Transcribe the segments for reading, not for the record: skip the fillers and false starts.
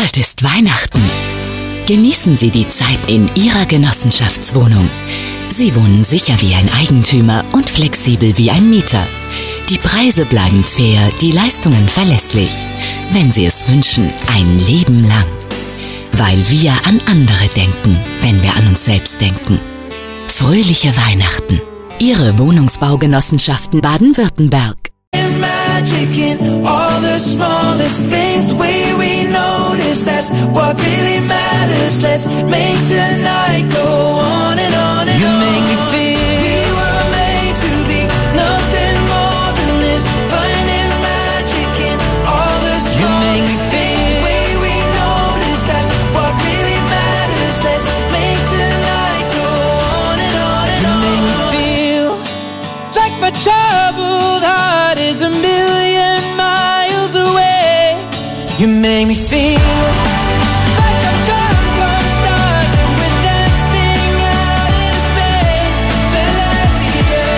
Bald ist Weihnachten. Genießen Sie die Zeit in Ihrer Genossenschaftswohnung. Sie wohnen sicher wie ein Eigentümer und flexibel wie ein Mieter. Die Preise bleiben fair, die Leistungen verlässlich. Wenn Sie es wünschen, ein Leben lang. Weil wir an andere denken, wenn wir an uns selbst denken. Fröhliche Weihnachten. Ihre Wohnungsbaugenossenschaften Baden-Württemberg. Magic in all the smallest things, the way we notice, that's what really matters. Let's make tonight go on and on and on. You make me feel we were made to be nothing more than this, finding magic in all the smallest things. You make me feel the way we notice, that's what really matters. Let's make tonight go on and on and on. You make me feel like my troubled heart is a million miles away. You make me feel like I'm drunk on stars and we're dancing out in space. Celestia.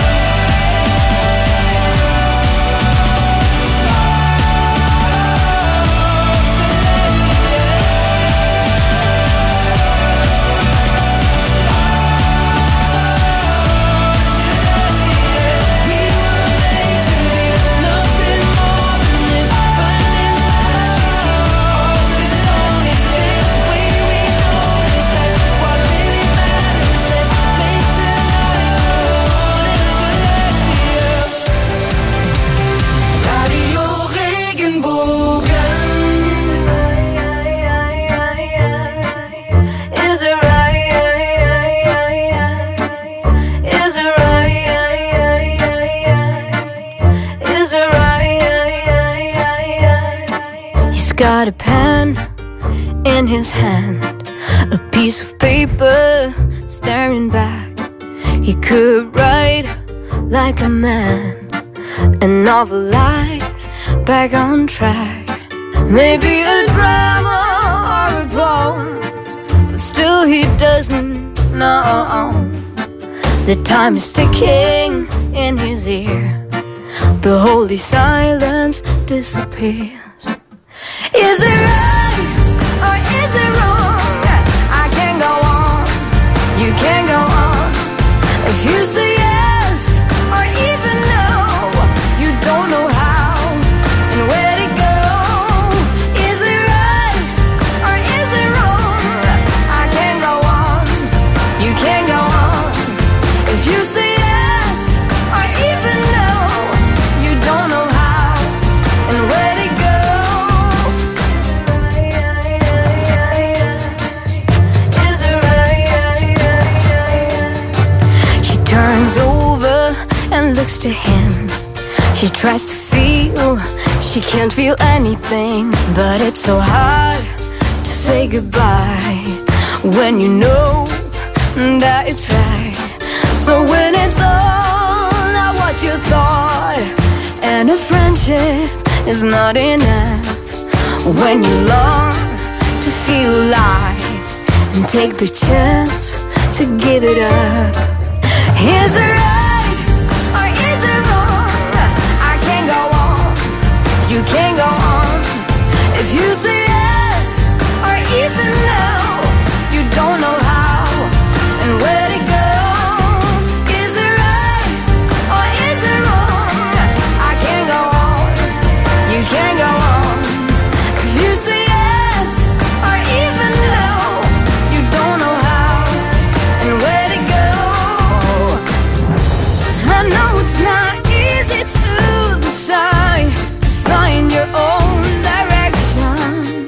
Got a pen in his hand, a piece of paper staring back. He could write like a man, a novel life back on track. Maybe a drama or a poem, but still he doesn't know. The time is ticking in his ear, the holy silence disappears. Is it right or is it wrong? I can't go on, you can't go on. If you say yes or even no, you don't know how and where to go. Is it right or is it wrong? I can't go on, you can't go on. If you say yes or even no, you don't know how and where to go. Over and looks to him. She tries to feel, she can't feel anything. But it's so hard to say goodbye when you know that it's right. So when it's all not what you thought, and a friendship is not enough, when you long to feel alive and take the chance to give it up. Is it right or is it wrong? I can't go on, you can't go on. If you say yes or even no, you don't know how and where to go. Is it right or is it wrong? I can't go on, you can't go on. If you say yes or even no, you don't know how and where to go. I know it's not easy to decide, to find your own direction.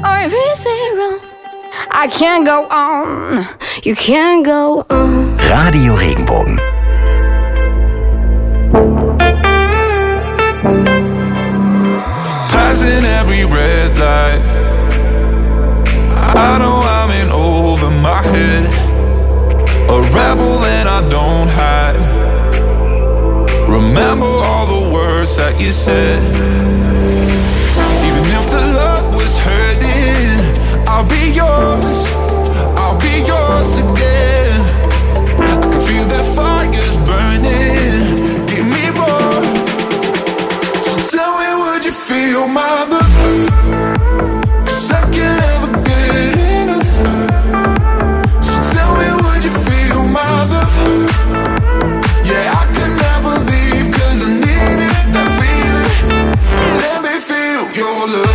or is it wrong? I can't go on, you can't go on. Radio Regenbogen. Passing every red light, I know I'm in over my head, a rebel that I don't hide. Remember all the words that you said. Even if the love was hurting, I'll be yours, I'll be yours again. I can feel that fire's burning, give me more. So tell me, would you feel my love? 'Cause I can't ever get enough. So tell me, would you feel my love? Yeah, I can never leave 'cause I need it, that feeling. Let me feel your love.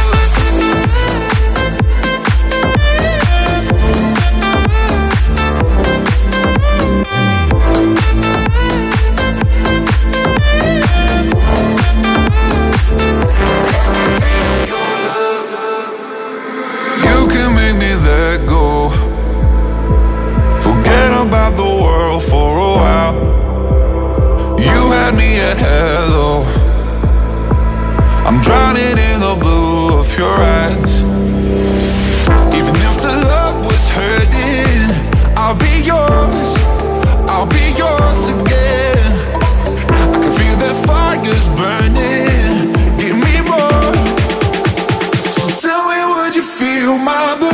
About the world for a while. You had me at hello. I'm drowning in the blue of your eyes. Even if the love was hurting, I'll be yours, I'll be yours again. I can feel that fire's burning, give me more. So tell me, would you feel my love?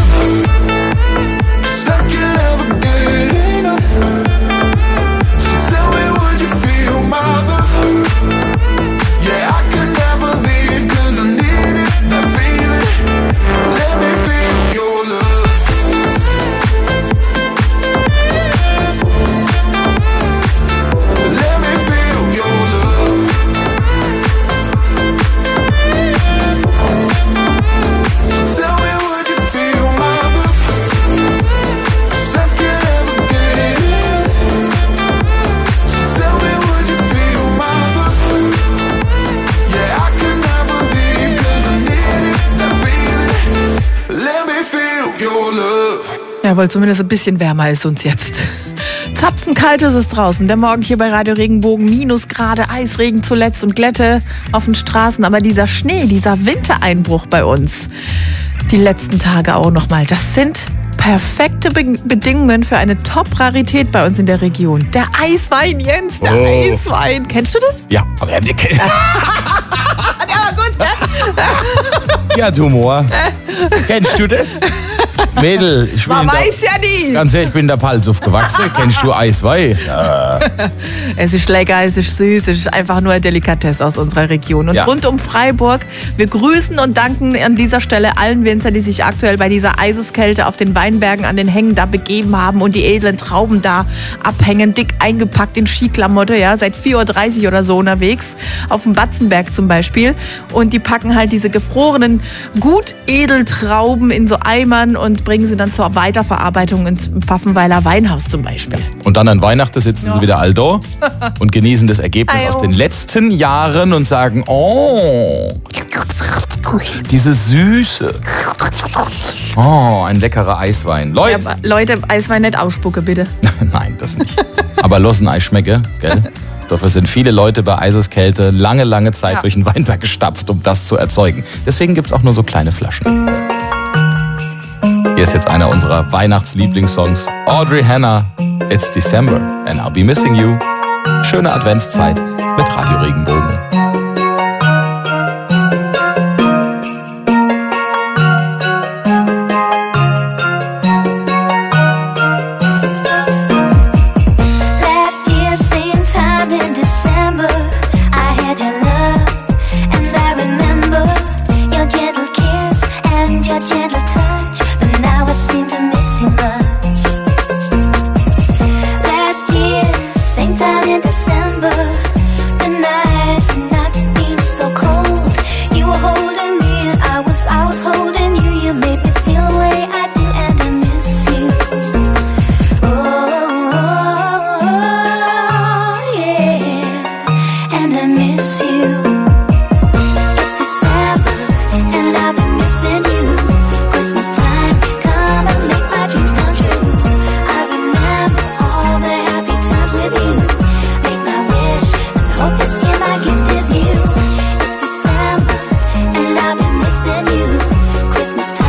Ja, weil zumindest ein bisschen wärmer ist uns jetzt. Zapfenkalt ist es draußen. Der Morgen hier bei Radio Regenbogen. Minusgrade, Eisregen zuletzt und Glätte auf den Straßen. Aber dieser Schnee, dieser Wintereinbruch bei uns, die letzten Tage auch nochmal, das sind perfekte Bedingungen für eine Top-Rarität bei uns in der Region. Der Eiswein, Jens, der Eiswein. Kennst du das? Ja, aber wir kennen. Der war gut, ne? Ja, Humor. Kennst du das? Mädel, ich bin Man weiß ja nie. Ganz ehrlich, ich bin in der Pals aufgewachsen. Kennst du Eiswein? Ja. Es ist lecker, es ist süß, es ist einfach nur eine Delikatesse aus unserer Region. Und rund um Freiburg, wir grüßen und danken an dieser Stelle allen Winzern, die sich aktuell bei dieser Eiseskälte auf den Weinbergen an den Hängen da begeben haben und die edlen Trauben da abhängen, dick eingepackt in Skiklamotte, ja, seit 4:30 Uhr oder so unterwegs, auf dem Batzenberg zum Beispiel. Und die packen halt diese gefrorenen Gut-Edeltrauben in so Eimern und bringen sie dann zur Weiterverarbeitung ins Pfaffenweiler Weinhaus zum Beispiel. Und dann an Weihnachten sitzen sie wieder all da und genießen das Ergebnis aus den letzten Jahren und sagen, oh, diese Süße. Oh, ein leckerer Eiswein. Leute, ja, Leute, Eiswein nicht ausspucken, bitte. Nein, das nicht. Aber losen Eis schmecke, gell? Dafür sind viele Leute bei Eiseskälte lange Zeit durch den Weinberg gestapft, um das zu erzeugen. Deswegen gibt es auch nur so kleine Flaschen. Hier ist jetzt einer unserer Weihnachtslieblingssongs. Audrey Hannah, It's December and I'll be missing you. Schöne Adventszeit mit Radio Regenbogen. Last year, same time in December, I had your love, and I remember your gentle kiss and your gentle touch.